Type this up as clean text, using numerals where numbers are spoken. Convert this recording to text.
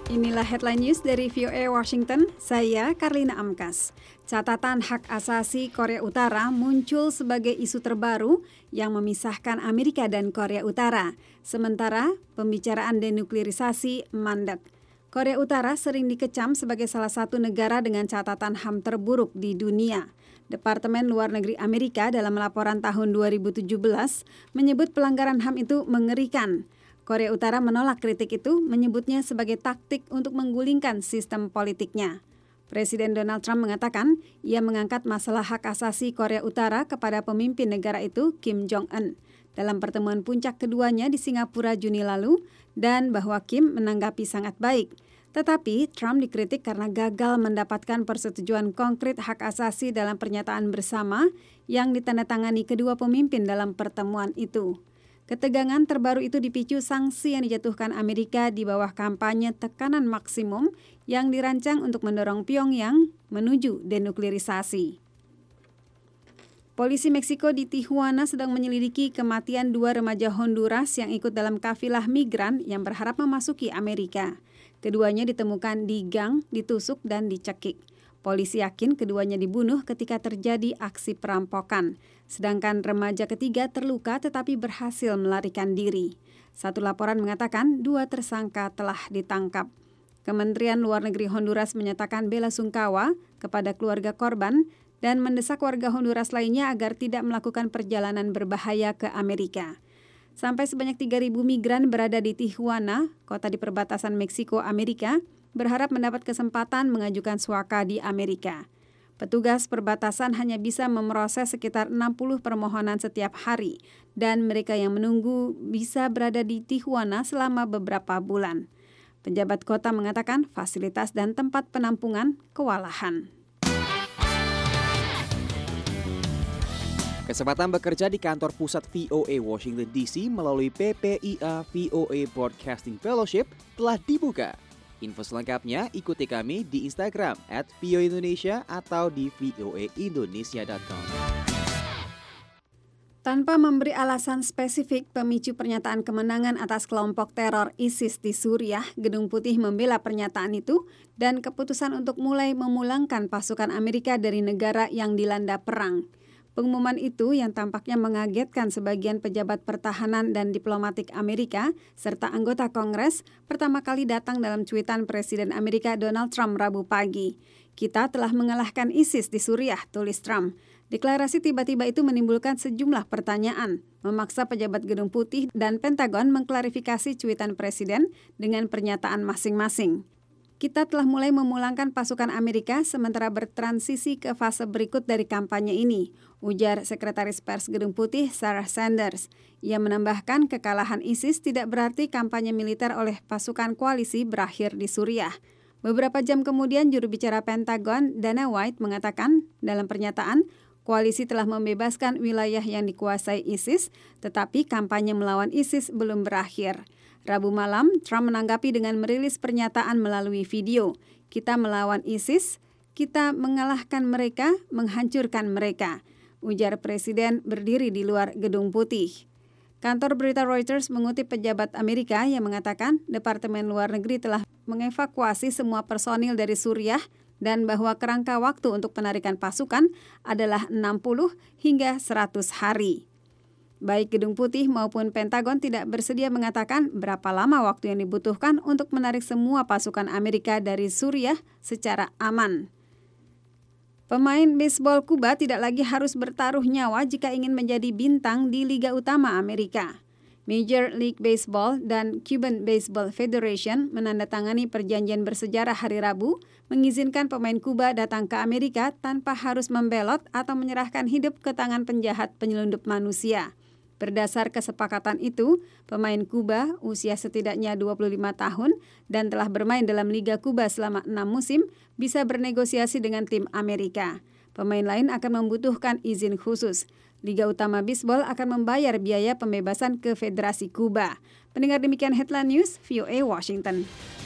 Inilah headline news dari VOA Washington, saya Karlina Amkas. Catatan hak asasi Korea Utara muncul sebagai isu terbaru yang memisahkan Amerika dan Korea Utara. Sementara pembicaraan denuklirisasi mandek. Korea Utara sering dikecam sebagai salah satu negara dengan catatan HAM terburuk di dunia. Departemen Luar Negeri Amerika dalam laporan tahun 2017 menyebut pelanggaran HAM itu mengerikan. Korea Utara menolak kritik itu, menyebutnya sebagai taktik untuk menggulingkan sistem politiknya. Presiden Donald Trump mengatakan ia mengangkat masalah hak asasi Korea Utara kepada pemimpin negara itu, Kim Jong-un, dalam pertemuan puncak keduanya di Singapura Juni lalu, dan bahwa Kim menanggapi sangat baik. Tetapi Trump dikritik karena gagal mendapatkan persetujuan konkret hak asasi dalam pernyataan bersama yang ditandatangani kedua pemimpin dalam pertemuan itu. Ketegangan terbaru itu dipicu sanksi yang dijatuhkan Amerika di bawah kampanye tekanan maksimum yang dirancang untuk mendorong Pyongyang menuju denuklirisasi. Polisi Meksiko di Tijuana sedang menyelidiki kematian 2 remaja Honduras yang ikut dalam kafilah migran yang berharap memasuki Amerika. Keduanya ditemukan di gang, ditusuk, dan dicekik. Polisi yakin keduanya dibunuh ketika terjadi aksi perampokan. Sedangkan remaja ketiga terluka tetapi berhasil melarikan diri. Satu laporan mengatakan 2 tersangka telah ditangkap. Kementerian Luar Negeri Honduras menyatakan bela sungkawa kepada keluarga korban dan mendesak warga Honduras lainnya agar tidak melakukan perjalanan berbahaya ke Amerika. Sampai sebanyak 3.000 migran berada di Tijuana, kota di perbatasan Meksiko-Amerika, berharap mendapat kesempatan mengajukan suaka di Amerika. Petugas perbatasan hanya bisa memproses sekitar 60 permohonan setiap hari, dan mereka yang menunggu bisa berada di Tijuana selama beberapa bulan. Pejabat kota mengatakan fasilitas dan tempat penampungan kewalahan. Kesempatan bekerja di kantor pusat VOA Washington DC melalui PPIA VOA Broadcasting Fellowship telah dibuka. Info selengkapnya ikuti kami di Instagram @voaindonesia atau di voaindonesia.com. Tanpa memberi alasan spesifik pemicu pernyataan kemenangan atas kelompok teror ISIS di Suriah, Gedung Putih membela pernyataan itu dan keputusan untuk mulai memulangkan pasukan Amerika dari negara yang dilanda perang. Pengumuman itu yang tampaknya mengagetkan sebagian pejabat pertahanan dan diplomatik Amerika serta anggota Kongres pertama kali datang dalam cuitan Presiden Amerika Donald Trump Rabu pagi. Kita telah mengalahkan ISIS di Suriah, tulis Trump. Deklarasi tiba-tiba itu menimbulkan sejumlah pertanyaan, memaksa pejabat Gedung Putih dan Pentagon mengklarifikasi cuitan Presiden dengan pernyataan masing-masing. Kita telah mulai memulangkan pasukan Amerika sementara bertransisi ke fase berikut dari kampanye ini, ujar Sekretaris Pers Gedung Putih Sarah Sanders. Ia menambahkan kekalahan ISIS tidak berarti kampanye militer oleh pasukan koalisi berakhir di Suriah. Beberapa jam kemudian juru bicara Pentagon Dana White mengatakan dalam pernyataan, koalisi telah membebaskan wilayah yang dikuasai ISIS, tetapi kampanye melawan ISIS belum berakhir. Rabu malam, Trump menanggapi dengan merilis pernyataan melalui video. Kita melawan ISIS, kita mengalahkan mereka, menghancurkan mereka, ujar Presiden berdiri di luar Gedung Putih. Kantor berita Reuters mengutip pejabat Amerika yang mengatakan Departemen Luar Negeri telah mengevakuasi semua personil dari Suriah dan bahwa kerangka waktu untuk penarikan pasukan adalah 60 hingga 100 hari. Baik Gedung Putih maupun Pentagon tidak bersedia mengatakan berapa lama waktu yang dibutuhkan untuk menarik semua pasukan Amerika dari Suriah secara aman. Pemain bisbol Kuba tidak lagi harus bertaruh nyawa jika ingin menjadi bintang di Liga Utama Amerika. Major League Baseball dan Cuban Baseball Federation menandatangani perjanjian bersejarah hari Rabu mengizinkan pemain Kuba datang ke Amerika tanpa harus membelot atau menyerahkan hidup ke tangan penjahat penyelundup manusia. Berdasar kesepakatan itu, pemain Kuba usia setidaknya 25 tahun dan telah bermain dalam Liga Kuba selama 6 musim bisa bernegosiasi dengan tim Amerika. Pemain lain akan membutuhkan izin khusus. Liga Utama Bisbol akan membayar biaya pembebasan ke Federasi Kuba. Pendengar demikian Headline News, VOA Washington.